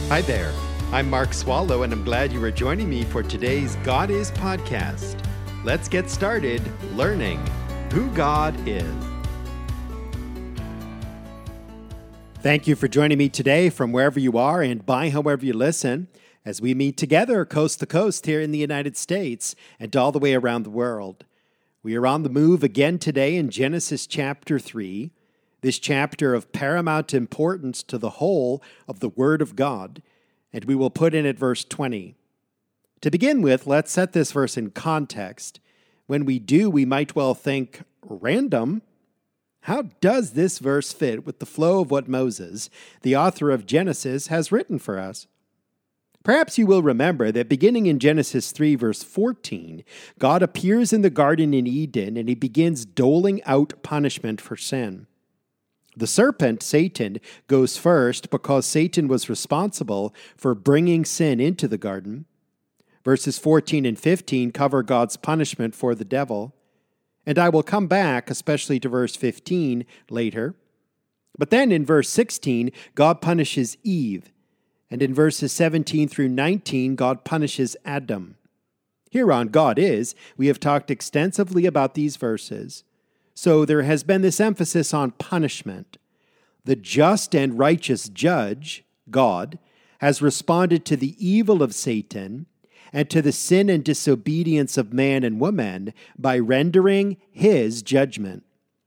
Hi there. I'm Mark Swallow, and I'm glad you are joining me for today's God Is podcast. Let's get started learning who God is. Thank you for joining me today from wherever you are and by however you listen, as we meet together coast to coast here in the United States and all the way around the world. We are on the move again today in Genesis chapter 3, this chapter of paramount importance to the whole of the Word of God, and we will put in at verse 20. To begin with, let's set this verse in context. When we do, we might well think, random? How does this verse fit with the flow of what Moses, the author of Genesis, has written for us? Perhaps you will remember that beginning in Genesis 3, verse 14, God appears in the garden in Eden and he begins doling out punishment for sin. The serpent, Satan, goes first because Satan was responsible for bringing sin into the garden. Verses 14 and 15 cover God's punishment for the devil. And I will come back, especially to verse 15, later. But then in verse 16, God punishes Eve. And in verses 17 through 19, God punishes Adam. Here on God Is, we have talked extensively about these verses. So there has been this emphasis on punishment. The just and righteous judge, God, has responded to the evil of Satan and to the sin and disobedience of man and woman by rendering his judgment.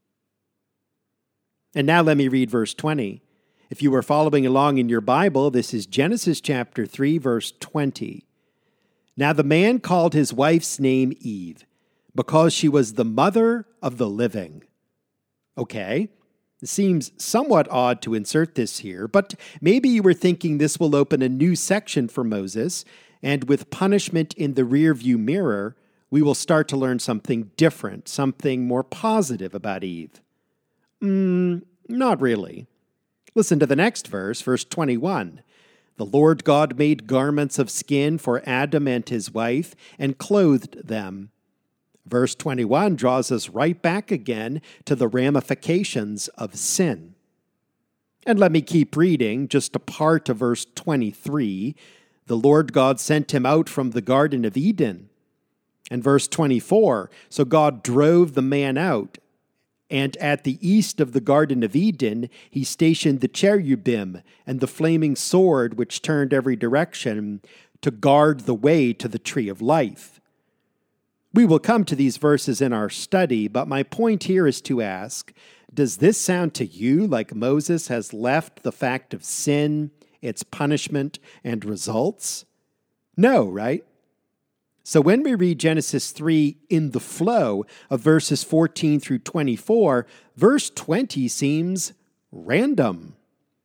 And now let me read verse 20. If you were following along in your Bible, this is Genesis chapter 3, verse 20. Now the man called his wife's name Eve, because she was the mother of the living. Okay, it seems somewhat odd to insert this here, but maybe you were thinking this will open a new section for Moses, and with punishment in the rearview mirror, we will start to learn something different, something more positive about Eve. Not really. Listen to the next verse, verse 21. The Lord God made garments of skin for Adam and his wife and clothed them. Verse 21 draws us right back again to the ramifications of sin. And let me keep reading, just a part of verse 23. The Lord God sent him out from the Garden of Eden. And verse 24, so God drove the man out. And at the east of the Garden of Eden, he stationed the cherubim and the flaming sword which turned every direction to guard the way to the tree of life. We will come to these verses in our study, but my point here is to ask, does this sound to you like Moses has left the fact of sin, its punishment, and results? No, right? So when we read Genesis 3 in the flow of verses 14 through 24, verse 20 seems random.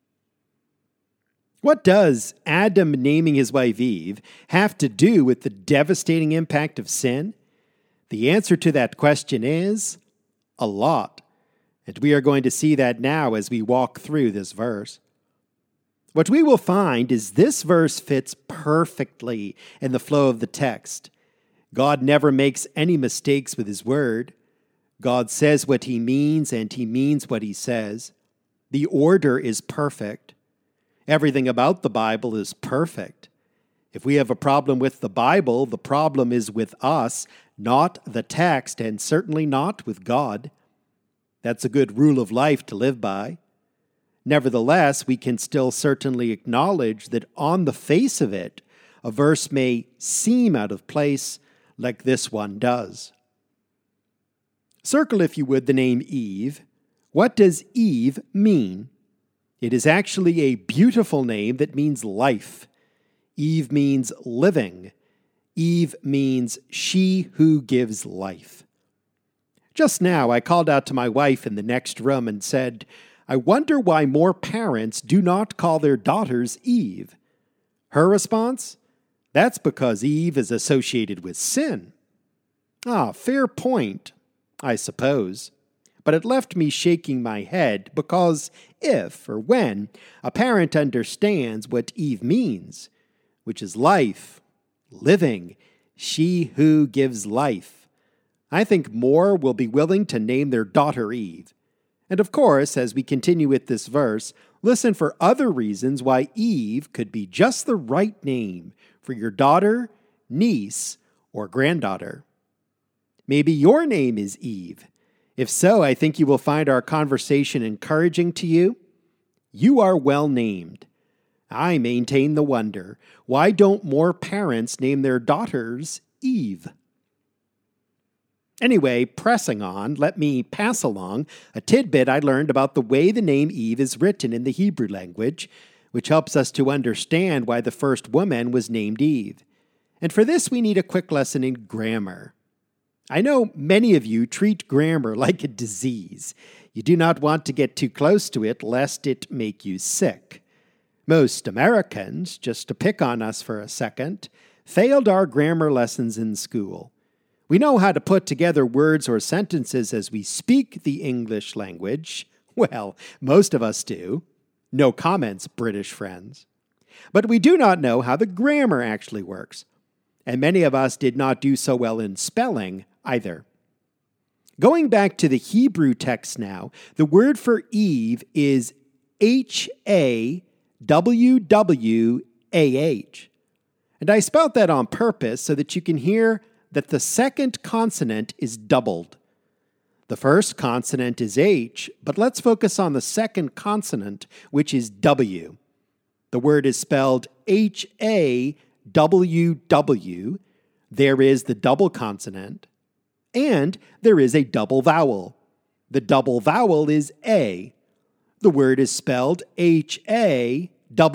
What does Adam naming his wife Eve have to do with the devastating impact of sin? The answer to that question is a lot. And we are going to see that now as we walk through this verse. What we will find is this verse fits perfectly in the flow of the text. God never makes any mistakes with his word. God says what he means, and he means what he says. The order is perfect. Everything about the Bible is perfect. If we have a problem with the Bible, the problem is with us, not the text, and certainly not with God. That's a good rule of life to live by. Nevertheless, we can still certainly acknowledge that on the face of it, a verse may seem out of place like this one does. Circle, if you would, the name Eve. What does Eve mean? It is actually a beautiful name that means life. Eve means living. Eve means she who gives life. Just now, I called out to my wife in the next room and said, I wonder why more parents do not call their daughters Eve. Her response? That's because Eve is associated with sin. Fair point, I suppose. But it left me shaking my head because if or when a parent understands what Eve means, which is life, living, she who gives life, I think more will be willing to name their daughter Eve. And of course, as we continue with this verse, Listen for other reasons why Eve could be just the right name for your daughter, niece, or granddaughter. Maybe your name is Eve. If so, I think you will find our conversation encouraging to you. You are well named. I maintain the wonder, why don't more parents name their daughters Eve? Anyway, pressing on, let me pass along a tidbit I learned about the way the name Eve is written in the Hebrew language, which helps us to understand why the first woman was named Eve. And for this, we need a quick lesson in grammar. I know many of you treat grammar like a disease. You do not want to get too close to it, lest it make you sick. Most Americans, just to pick on us for a second, failed our grammar lessons in school. We know how to put together words or sentences as we speak the English language. Well, most of us do. No comments, British friends. But we do not know how the grammar actually works. And many of us did not do so well in spelling either. Going back to the Hebrew text now, the word for Eve is Hawwwah. And I spelled that on purpose so that you can hear that the second consonant is doubled. The first consonant is H, but let's focus on the second consonant, which is W. The word is spelled Hawww. There is the double consonant, and there is a double vowel. The double vowel is A. The word is spelled Hawwwah.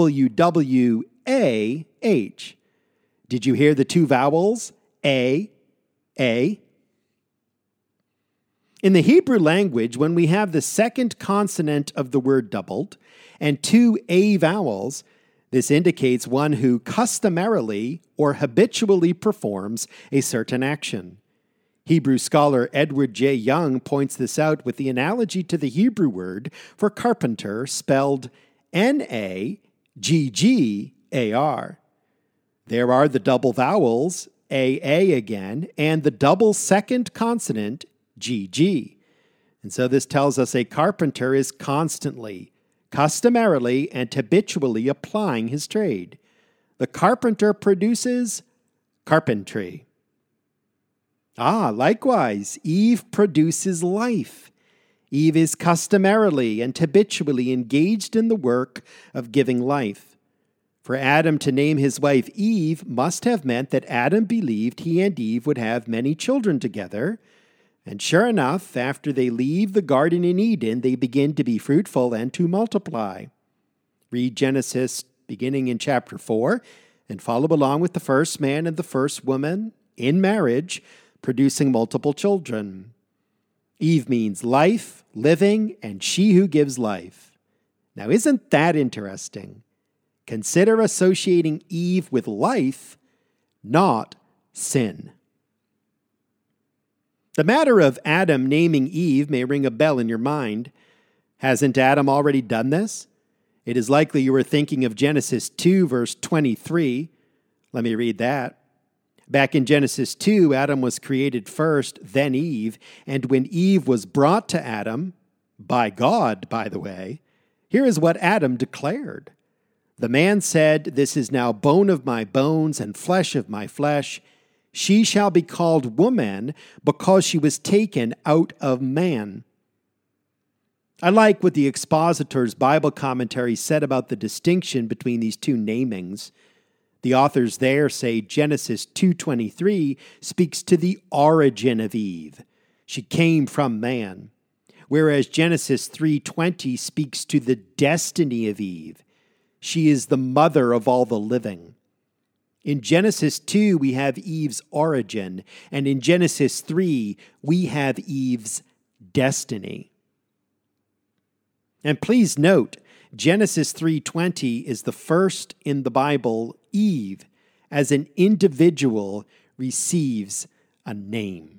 Did you hear the two vowels? A. In the Hebrew language, when we have the second consonant of the word doubled and two A vowels, this indicates one who customarily or habitually performs a certain action. Hebrew scholar Edward J. Young points this out with the analogy to the Hebrew word for carpenter spelled Naggar. There are the double vowels, AA again, and the double second consonant, GG. And so this tells us a carpenter is constantly, customarily, and habitually applying his trade. The carpenter produces carpentry. Likewise, Eve produces life. Eve is customarily and habitually engaged in the work of giving life. For Adam to name his wife Eve must have meant that Adam believed he and Eve would have many children together. And sure enough, after they leave the garden in Eden, they begin to be fruitful and to multiply. Read Genesis beginning in chapter 4 and follow along with the first man and the first woman in marriage, producing multiple children. Eve means life, living, and she who gives life. Now, isn't that interesting? Consider associating Eve with life, not sin. The matter of Adam naming Eve may ring a bell in your mind. Hasn't Adam already done this? It is likely you were thinking of Genesis 2, verse 23. Let me read that. Back in Genesis 2, Adam was created first, then Eve, and when Eve was brought to Adam, by God, by the way, here is what Adam declared. The man said, "This is now bone of my bones and flesh of my flesh. She shall be called woman because she was taken out of man." I like what the Expositor's Bible commentary said about the distinction between these two namings. The authors there say Genesis 2:23 speaks to the origin of Eve. She came from man. Whereas Genesis 3:20 speaks to the destiny of Eve. She is the mother of all the living. In Genesis 2, we have Eve's origin, and in Genesis 3, we have Eve's destiny. And please note, Genesis 3:20 is the first in the Bible Eve, as an individual, receives a name.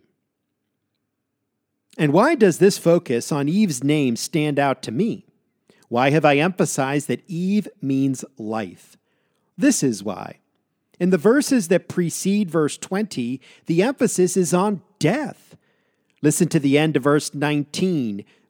And why does this focus on Eve's name stand out to me? Why have I emphasized that Eve means life? This is why. In the verses that precede verse 20, the emphasis is on death. Listen to the end of verse 19.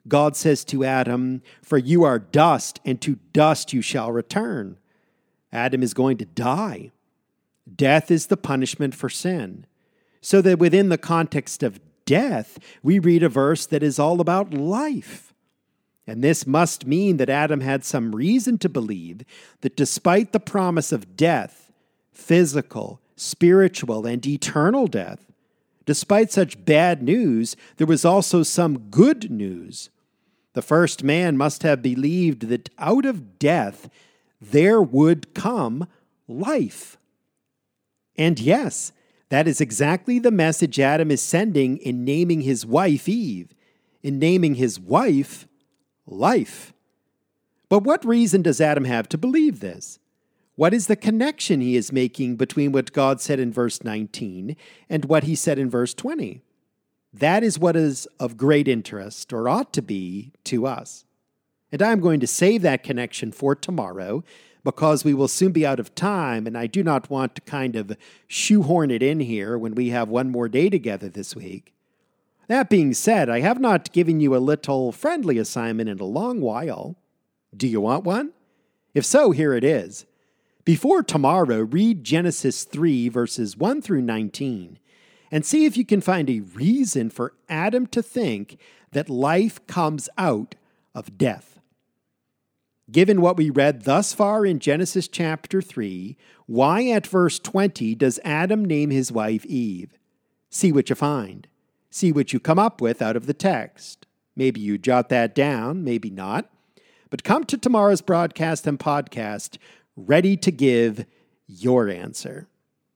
God says to Adam, "For you are dust, and to dust you shall return." Adam is going to die. Death is the punishment for sin. So that within the context of death, we read a verse that is all about life. And this must mean that Adam had some reason to believe that despite the promise of death, physical, spiritual, and eternal death, despite such bad news, there was also some good news. The first man must have believed that out of death there would come life. And yes, that is exactly the message Adam is sending in naming his wife Eve, in naming his wife life. But what reason does Adam have to believe this? What is the connection he is making between what God said in verse 19 and what he said in verse 20? That is what is of great interest, or ought to be, to us. And I'm going to save that connection for tomorrow, because we will soon be out of time, and I do not want to kind of shoehorn it in here when we have one more day together this week. That being said, I have not given you a little friendly assignment in a long while. Do you want one? If so, here it is. Before tomorrow, read Genesis 3, verses 1 through 19, and see if you can find a reason for Adam to think that life comes out of death. Given what we read thus far in Genesis chapter 3, why at verse 20 does Adam name his wife Eve? See what you find. See what you come up with out of the text. Maybe you jot that down, maybe not. But come to tomorrow's broadcast and podcast ready to give your answer.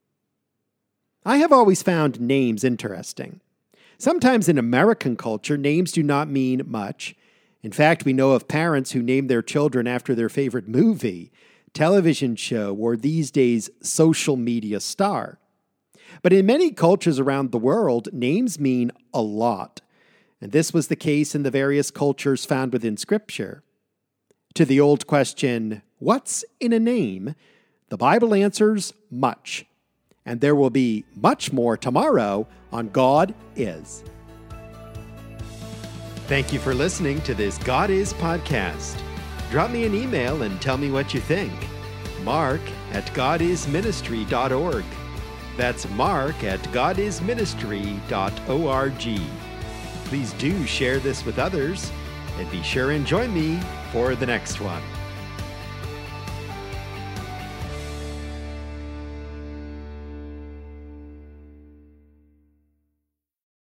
I have always found names interesting. Sometimes in American culture, names do not mean much. In fact, we know of parents who name their children after their favorite movie, television show, or these days, social media star. But in many cultures around the world, names mean a lot. And this was the case in the various cultures found within Scripture. To the old question, what's in a name? The Bible answers much. And there will be much more tomorrow on God Is. Thank you for listening to this God Is podcast. Drop me an email and tell me what you think. mark@godisministry.org. That's mark@godisministry.org. Please do share this with others, and be sure and join me for the next one.